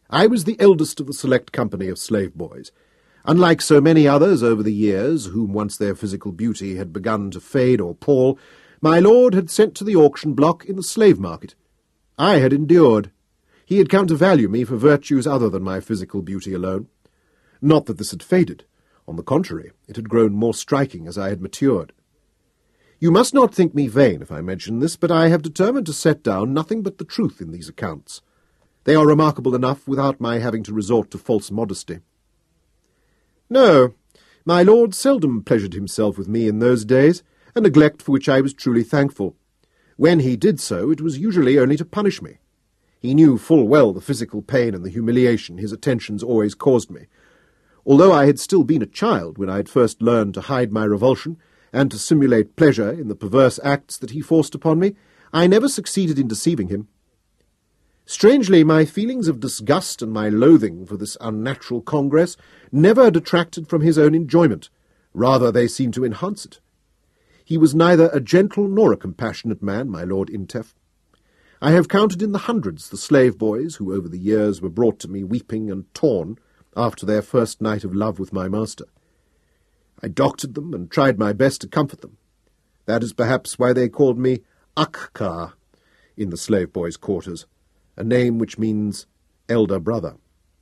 I was the eldest of the select company of slave boys. Unlike so many others over the years, whom once their physical beauty had begun to fade or pall, my lord had sent to the auction block in the slave market. I had endured. He had come to value me for virtues other than my physical beauty alone. Not that this had faded. On the contrary, it had grown more striking as I had matured. You must not think me vain if I mention this, but I have determined to set down nothing but the truth in these accounts. They are remarkable enough without my having to resort to false modesty. No, my lord seldom pleasured himself with me in those days, a neglect for which I was truly thankful. When he did so, it was usually only to punish me. He knew full well the physical pain and the humiliation his attentions always caused me. Although I had still been a child when I had first learned to hide my revulsion and to simulate pleasure in the perverse acts that he forced upon me, I never succeeded in deceiving him. Strangely, my feelings of disgust and my loathing for this unnatural congress never detracted from his own enjoyment. Rather, they seemed to enhance it. He was neither a gentle nor a compassionate man, my Lord Intef. I have counted in the hundreds the slave boys who over the years were brought to me weeping and torn after their first night of love with my master. I doctored them and tried my best to comfort them. That is perhaps why they called me Akkar in the slave boys' quarters, a name which means elder brother.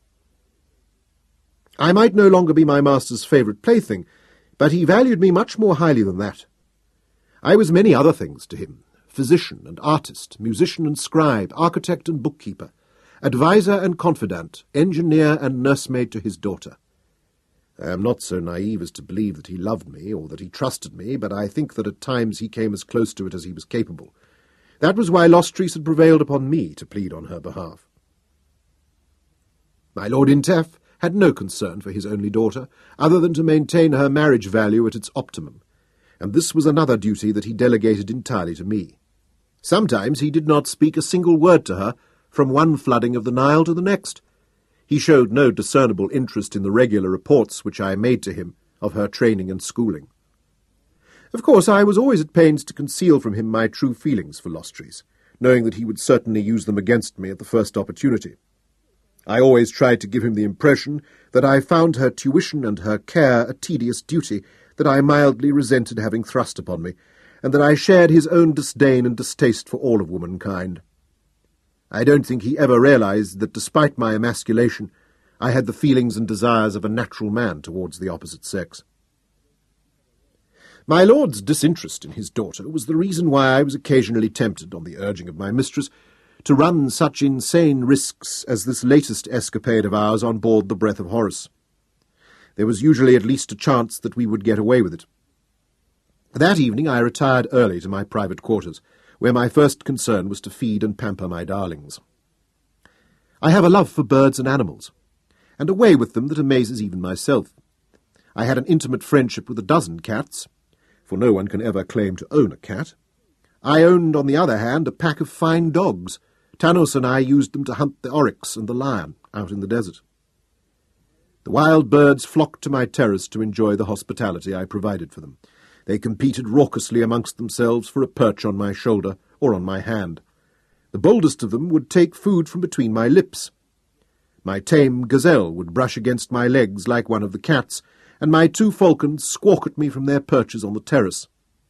I might no longer be my master's favourite plaything, but he valued me much more highly than that. I was many other things to him, physician and artist, musician and scribe, architect and bookkeeper, adviser and confidant, engineer and nursemaid to his daughter. I am not so naive as to believe that he loved me or that he trusted me, but I think that at times he came as close to it as he was capable. That was why Lostris had prevailed upon me to plead on her behalf. My Lord Intef had no concern for his only daughter, other than to maintain her marriage value at its optimum, and this was another duty that he delegated entirely to me. Sometimes he did not speak a single word to her, from one flooding of the Nile to the next. He showed no discernible interest in the regular reports which I made to him of her training and schooling. Of course, I was always at pains to conceal from him my true feelings for Lostris, knowing that he would certainly use them against me at the first opportunity. I always tried to give him the impression that I found her tuition and her care a tedious duty that I mildly resented having thrust upon me, and that I shared his own disdain and distaste for all of womankind. I don't think he ever realized that despite my emasculation, I had the feelings and desires of a natural man towards the opposite sex. My lord's disinterest in his daughter was the reason why I was occasionally tempted, on the urging of my mistress, to run such insane risks as this latest escapade of ours on board the Breath of Horus. There was usually at least a chance that we would get away with it. That evening I retired early to my private quarters, where my first concern was to feed and pamper my darlings. I have a love for birds and animals, and a way with them that amazes even myself. I had an intimate friendship with a dozen cats, for no one can ever claim to own a cat. I owned, on the other hand, a pack of fine dogs. Tanos and I used them to hunt the oryx and the lion out in the desert. The wild birds flocked to my terrace to enjoy the hospitality I provided for them. They competed raucously amongst themselves for a perch on my shoulder or on my hand. The boldest of them would take food from between my lips. My tame gazelle would brush against my legs like one of the cats, and my two falcons squawk at me from their perches on the terrace.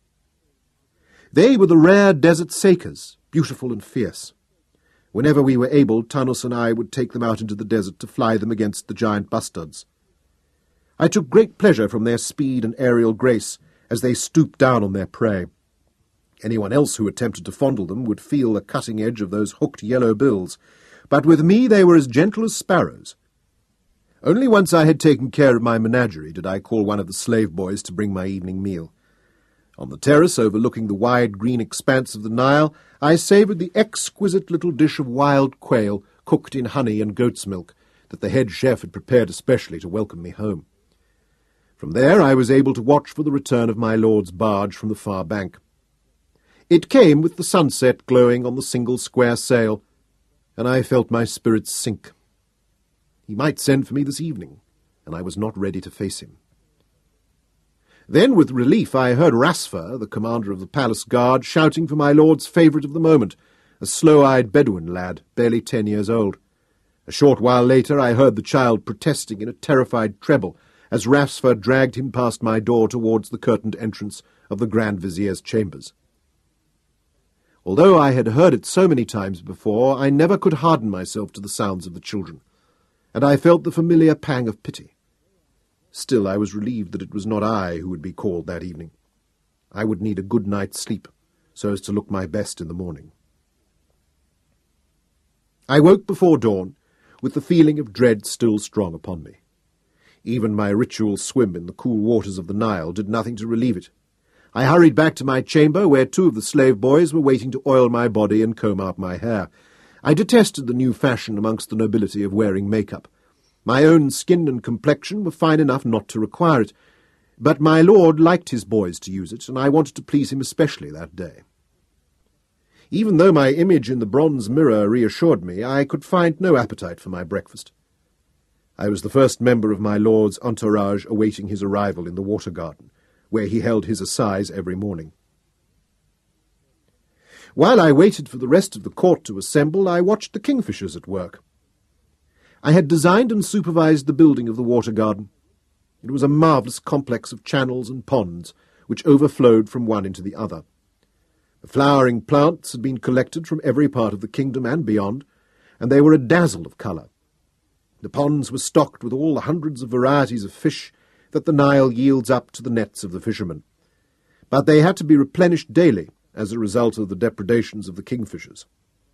They were the rare desert sakers, beautiful and fierce. Whenever we were able, Tanos and I would take them out into the desert to fly them against the giant bustards. I took great pleasure from their speed and aerial grace as they stooped down on their prey. Anyone else who attempted to fondle them would feel the cutting edge of those hooked yellow bills, but with me they were as gentle as sparrows. Only once I had taken care of my menagerie did I call one of the slave boys to bring my evening meal. On the terrace overlooking the wide green expanse of the Nile, I savoured the exquisite little dish of wild quail cooked in honey and goat's milk that the head chef had prepared especially to welcome me home. From there I was able to watch for the return of my lord's barge from the far bank. It came with the sunset glowing on the single square sail, and I felt my spirits sink. He might send for me this evening, and I was not ready to face him. Then, with relief, I heard Rasfer, the commander of the palace guard, shouting for my lord's favourite of the moment, a slow-eyed Bedouin lad, barely 10 years old. A short while later I heard the child protesting in a terrified treble as Rasfer dragged him past my door towards the curtained entrance of the Grand Vizier's chambers. Although I had heard it so many times before, I never could harden myself to the sounds of the children, and I felt the familiar pang of pity. Still, I was relieved that it was not I who would be called that evening. I would need a good night's sleep, so as to look my best in the morning. I woke before dawn, with the feeling of dread still strong upon me. Even my ritual swim in the cool waters of the Nile did nothing to relieve it. I hurried back to my chamber, where 2 of the slave boys were waiting to oil my body and comb out my hair. I detested the new fashion amongst the nobility of wearing makeup. My own skin and complexion were fine enough not to require it, but my lord liked his boys to use it, and I wanted to please him especially that day. Even though my image in the bronze mirror reassured me, I could find no appetite for my breakfast. I was the first member of my lord's entourage awaiting his arrival in the water garden, where he held his assize every morning. While I waited for the rest of the court to assemble, I watched the kingfishers at work. I had designed and supervised the building of the water garden. It was a marvellous complex of channels and ponds, which overflowed from one into the other. The flowering plants had been collected from every part of the kingdom and beyond, and they were a dazzle of colour. The ponds were stocked with all the hundreds of varieties of fish that the Nile yields up to the nets of the fishermen. But they had to be replenished daily as a result of the depredations of the kingfishers.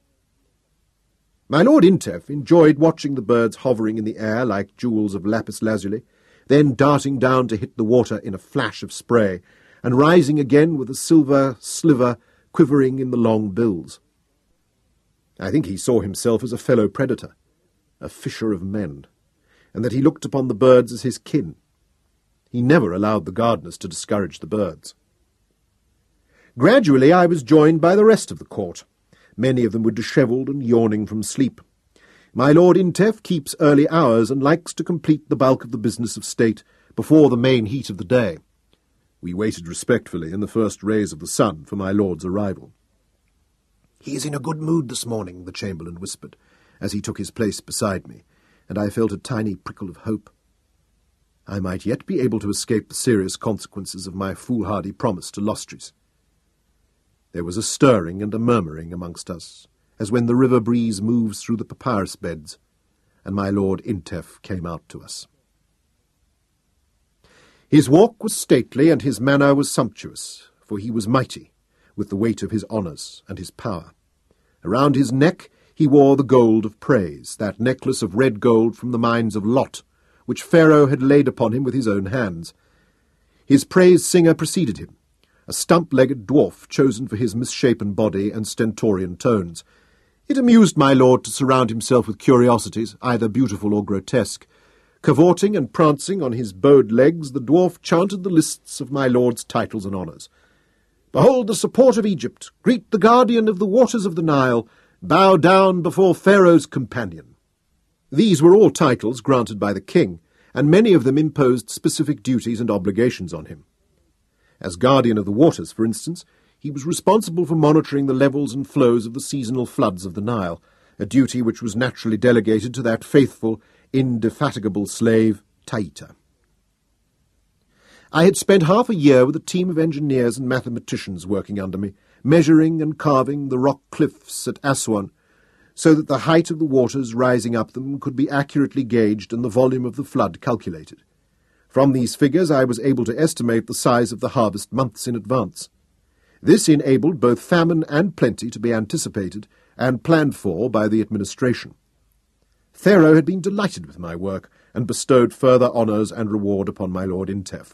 My lord Intef enjoyed watching the birds hovering in the air like jewels of lapis lazuli, then darting down to hit the water in a flash of spray, and rising again with a silver sliver quivering in the long bills. I think he saw himself as a fellow predator, a fisher of men, and that he looked upon the birds as his kin. He never allowed the gardeners to discourage the birds. Gradually I was joined by the rest of the court. Many of them were dishevelled and yawning from sleep. My lord Intef keeps early hours and likes to complete the bulk of the business of state before the main heat of the day. We waited respectfully in the first rays of the sun for my lord's arrival. "He is in a good mood this morning," the chamberlain whispered, as he took his place beside me, and I felt a tiny prickle of hope. I might yet be able to escape the serious consequences of my foolhardy promise to Lostris. There was a stirring and a murmuring amongst us, as when the river breeze moves through the papyrus beds, and my lord Intef came out to us. His walk was stately and his manner was sumptuous, for he was mighty, with the weight of his honours and his power. Around his neck he wore the gold of praise, that necklace of red gold from the mines of Lot, which Pharaoh had laid upon him with his own hands. His praise singer preceded him, a stump-legged dwarf chosen for his misshapen body and stentorian tones. It amused my lord to surround himself with curiosities, either beautiful or grotesque. Cavorting and prancing on his bowed legs, the dwarf chanted the lists of my lord's titles and honours. "Behold the support of Egypt! Greet the guardian of the waters of the Nile! Bow down before Pharaoh's companion!" These were all titles granted by the king, and many of them imposed specific duties and obligations on him. As guardian of the waters, for instance, he was responsible for monitoring the levels and flows of the seasonal floods of the Nile, a duty which was naturally delegated to that faithful, indefatigable slave, Taita. I had spent half a year with a team of engineers and mathematicians working under me, measuring and carving the rock cliffs at Aswan, so that the height of the waters rising up them could be accurately gauged and the volume of the flood calculated. From these figures I was able to estimate the size of the harvest months in advance. This enabled both famine and plenty to be anticipated and planned for by the administration. Pharaoh had been delighted with my work and bestowed further honours and reward upon my lord Intef.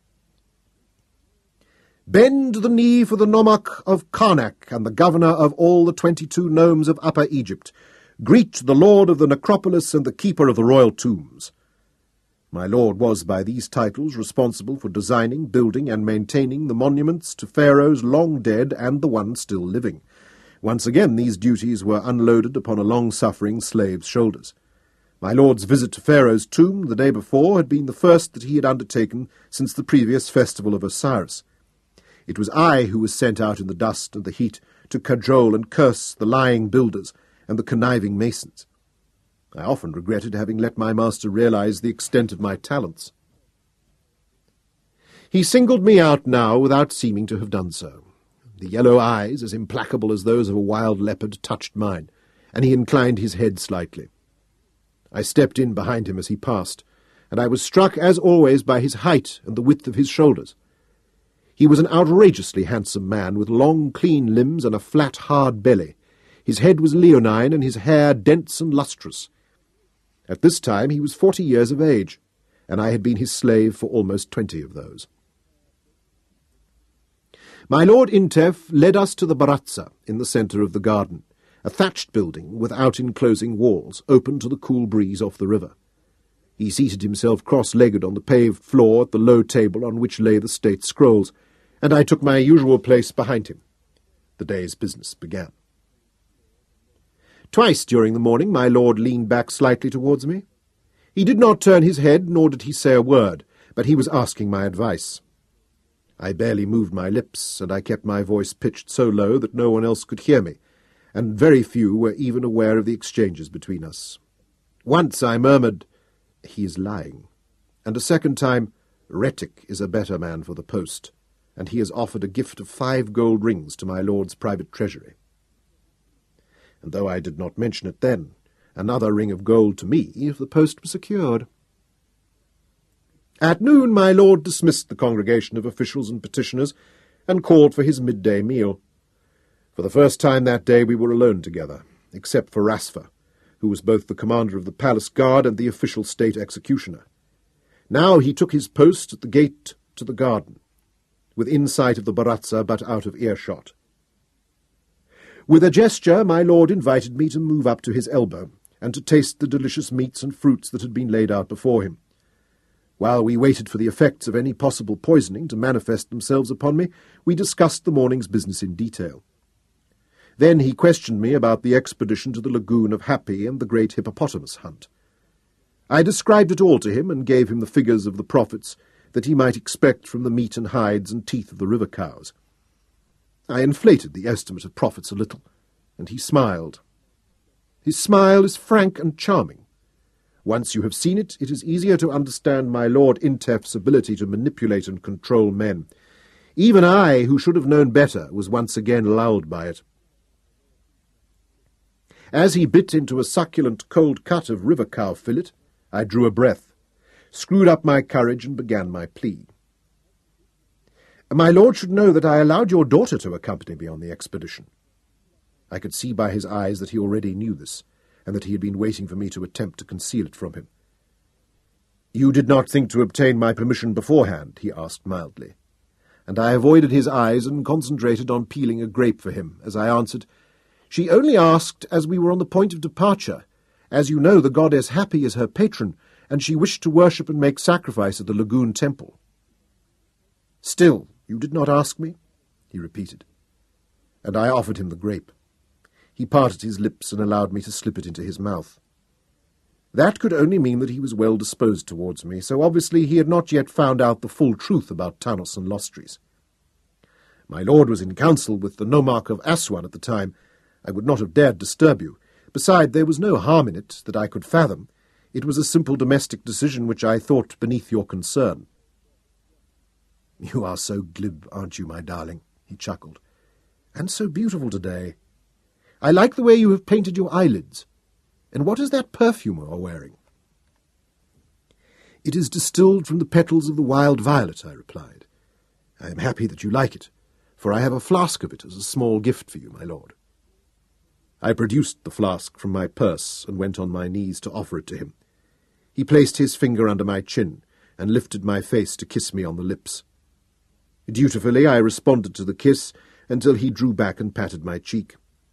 "Bend the knee for the Nomarch of Karnak and the governor of all the 22 nomes of Upper Egypt. Greet the lord of the necropolis and the keeper of the royal tombs." My lord was by these titles responsible for designing, building, and maintaining the monuments to pharaohs long dead and the ones still living. Once again these duties were unloaded upon a long-suffering slave's shoulders. My lord's visit to Pharaoh's tomb the day before had been the first that he had undertaken since the previous festival of Osiris. It was I who was sent out in the dust and the heat to cajole and curse the lying builders and the conniving masons. I often regretted having let my master realize the extent of my talents. He singled me out now without seeming to have done so. The yellow eyes, as implacable as those of a wild leopard, touched mine, and he inclined his head slightly. I stepped in behind him as he passed, and I was struck, as always, by his height and the width of his shoulders. He was an outrageously handsome man, with long, clean limbs and a flat, hard belly. His head was leonine, and his hair dense and lustrous. At this time he was 40 years of age, and I had been his slave for almost 20 of those. My Lord Intef led us to the Baratza in the centre of the garden, a thatched building without enclosing walls, open to the cool breeze off the river. He seated himself cross-legged on the paved floor at the low table on which lay the state scrolls, and I took my usual place behind him. The day's business began. Twice during the morning my lord leaned back slightly towards me. He did not turn his head, nor did he say a word, but he was asking my advice. I barely moved my lips, and I kept my voice pitched so low that no one else could hear me, and very few were even aware of the exchanges between us. Once I murmured, "He is lying," and a second time, "Retic is a better man for the post, and he has offered a gift of 5 gold rings to my lord's private treasury." And though I did not mention it then, another ring of gold to me if the post were secured. At noon my lord dismissed the congregation of officials and petitioners, and called for his midday meal. For the first time that day we were alone together, except for Rasfa, who was both the commander of the palace guard and the official state executioner. Now he took his post at the gate to the garden, within sight of the Baratza but out of earshot. With a gesture my lord invited me to move up to his elbow, and to taste the delicious meats and fruits that had been laid out before him. While we waited for the effects of any possible poisoning to manifest themselves upon me, we discussed the morning's business in detail. Then he questioned me about the expedition to the lagoon of Happy and the great hippopotamus hunt. I described it all to him, and gave him the figures of the profits that he might expect from the meat and hides and teeth of the river cows. I inflated the estimate of profits a little, and he smiled. His smile is frank and charming. Once you have seen it, it is easier to understand my Lord Intef's ability to manipulate and control men. Even I, who should have known better, was once again lulled by it. As he bit into a succulent cold cut of river cow fillet, I drew a breath, screwed up my courage, and began my plea. "My lord should know that I allowed your daughter to accompany me on the expedition." I could see by his eyes that he already knew this, and that he had been waiting for me to attempt to conceal it from him. "You did not think to obtain my permission beforehand?" he asked mildly, and I avoided his eyes and concentrated on peeling a grape for him as I answered, "She only asked as we were on the point of departure. As you know, the goddess Happy is her patron, and she wished to worship and make sacrifice at the lagoon temple." "Still, you did not ask me?" he repeated, and I offered him the grape. He parted his lips and allowed me to slip it into his mouth. That could only mean that he was well disposed towards me, so obviously he had not yet found out the full truth about Tanos and Lostris. My lord was in council with the nomarch of Aswan at the time. I would not have dared disturb you. Beside, there was no harm in it that I could fathom. It was a simple domestic decision which I thought beneath your concern. "You are so glib, aren't you, my darling?" he chuckled. "And so beautiful today. I like the way you have painted your eyelids. And what is that perfume you are wearing?" "It is distilled from the petals of the wild violet," I replied. "I am happy that you like it, for I have a flask of it as a small gift for you, my lord." I produced the flask from my purse and went on my knees to offer it to him. He placed his finger under my chin and lifted my face to kiss me on the lips. Dutifully I responded to the kiss until he drew back and patted my cheek.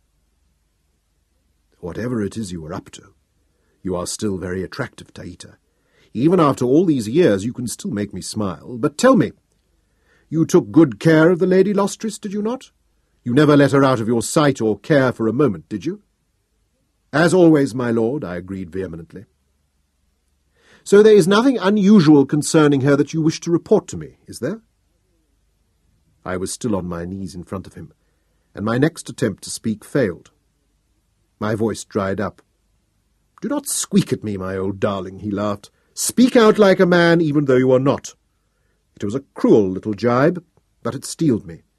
"Whatever it is you are up to, you are still very attractive, Taita. Even after all these years you can still make me smile. But tell me, you took good care of the Lady Lostris, did you not? You never let her out of your sight or care for a moment, did you?" "As always, my lord," I agreed vehemently. "So there is nothing unusual concerning her that you wish to report to me, is there?" I was still on my knees in front of him, and my next attempt to speak failed. My voice dried up. "Do not squeak at me, my old darling," he laughed. "Speak out like a man, even though you are not." It was a cruel little jibe, but it steeled me.